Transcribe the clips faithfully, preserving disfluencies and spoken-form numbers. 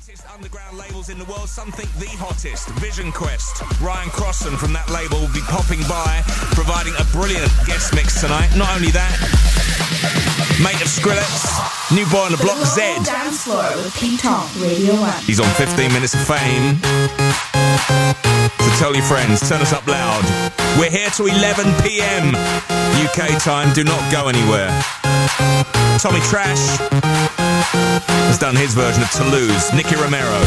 Hottest underground labels in the world, some think the hottest. Vision Quest. Ryan Crossan from that label will be popping by, providing a brilliant guest mix tonight. Not only that, mate of Skrillex, new boy on the block, Zed. Dance floor with Pete Tong, Radio one. He's on fifteen minutes of fame. So tell your friends, turn us up loud. We're here till eleven p.m. U K time. Do not go anywhere. Tommy Trash has done his version of Toulouse. Nicky Romero.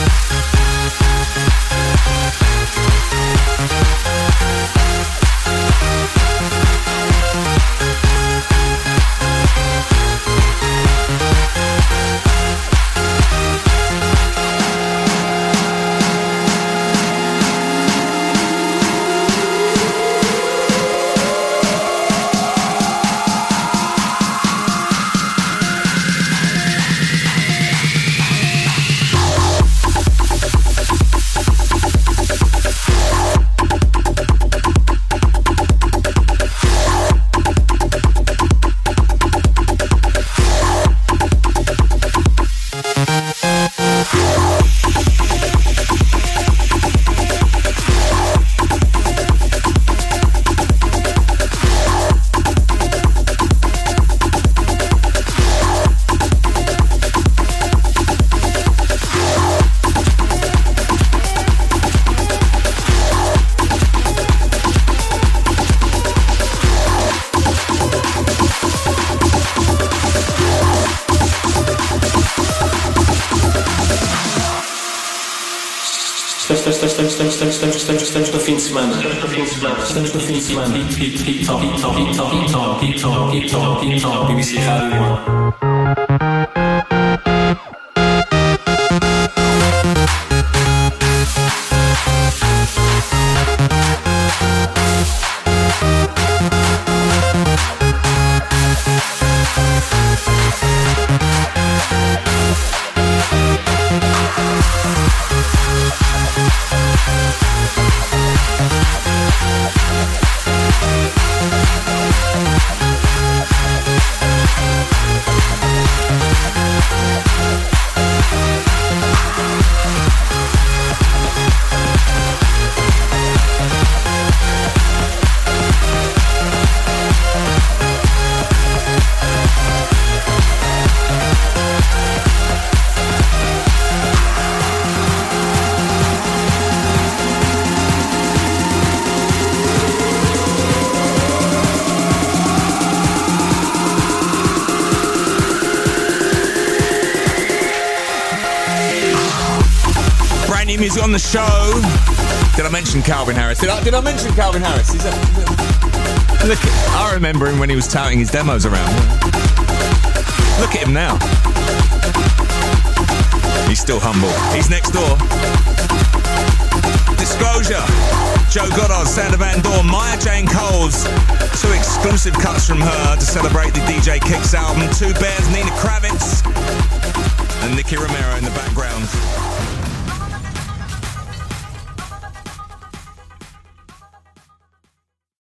Estamos no fim de semana. Estamos no fim de semana. Hip Hop, Hip Hop, Hip Hop, Hip Hop, Hip Hop, Hip Hop, Hip Hop, B B C Rádio um. Music on the show. Did I mention Calvin Harris? Did I, did I mention Calvin Harris? He's a, look, I remember him when he was touting his demos around. Look at him now. He's still humble. He's next door. Disclosure. Joe Goddard, Sander Van Dorn, Maya Jane Coles. Two exclusive cuts from her to celebrate the D J Kicks album. Two Bears, Nina Kravitz, and Nicky Romero in the background.